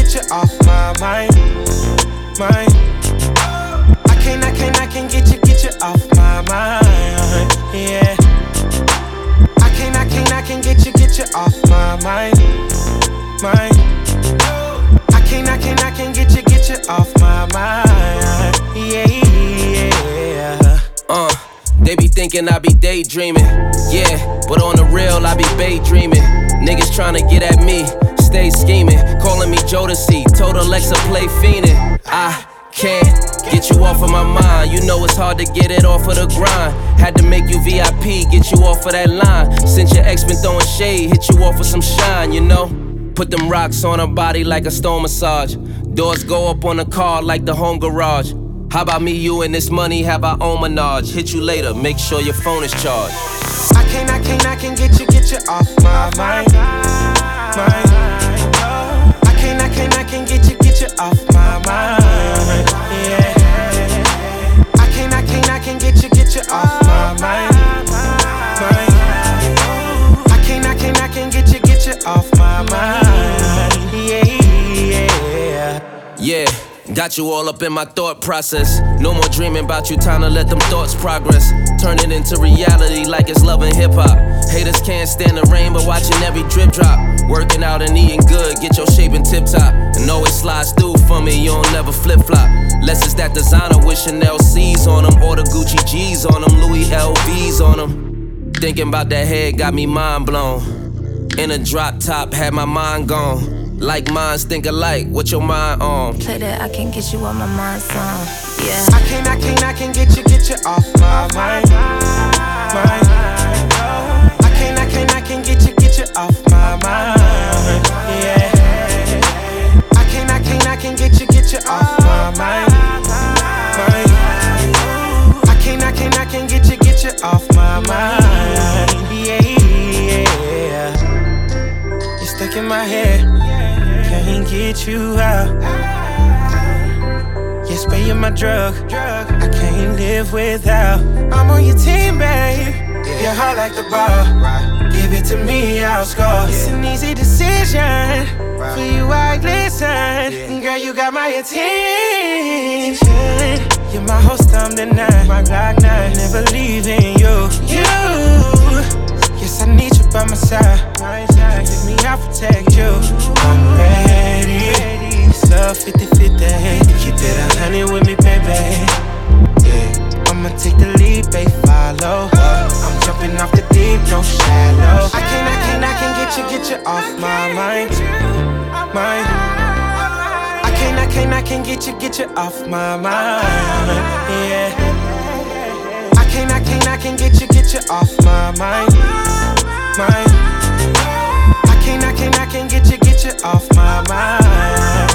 get you off my mind. I can't get you off my mind. Yeah. I can't get you off my mind. I can't get you off my mind. Yeah. They be thinking I be daydreaming, yeah, but on the real I be daydreaming. Niggas tryna get at me, stay scheming, calling me Jodeci, told Alexa play fiendin'. I can't get you off of my mind. You know it's hard to get it off of the grind. Had to make you VIP, get you off of that line. Since your ex been throwing shade, hit you off with some shine, you know. Put them rocks on her body like a stone massage. Doors go up on the car like the home garage. How about me, you, and this money, have our own menage. Hit you later, make sure your phone is charged. I can't get you off my mind. I can't get you off my mind. Yeah. I can't get you off my mind. I can't get you off my mind. Yeah. Got you all up in my thought process. No more dreaming about you, time to let them thoughts progress. Turn it into reality like it's love and hip hop. Haters can't stand the rain, but watching every drip drop. Working out and eating good, get your shape in tip top. And always slides through for me, you don't never flip flop. Less it's that designer with Chanel C's on them, or the Gucci G's on them, Louis LV's on them. Thinking about that head got me mind blown. In a drop top, had my mind gone. Like minds think alike, what your mind on? Play that I can't get you on my mind song. Yeah. I can't get you off my mind. I can't get you off my mind. Yeah. I can't get you off my mind. I can't get you off my mind. Yeah. You're stuck in my head. Can't get you out. Yes, babe, you're my drug. I can't live without. I'm on your team, babe. Your heart like the ball. Give it to me, I'll score. It's an easy decision. For you, I glisten. Girl, you got my attention. You're my host, I'm the night. My Glock 9, never leaving you. Yes, I need you by my side. Take me, I'll protect you. I'm ready. It's love 50-50. Keep it 100 with me, baby. Yeah, I'ma take the lead, babe, follow. I'm jumping off the deep, no shallow. I can't get you off my mind. I can't get you off my mind. Yeah. I can't get you off my mind. I can't get you off my mind.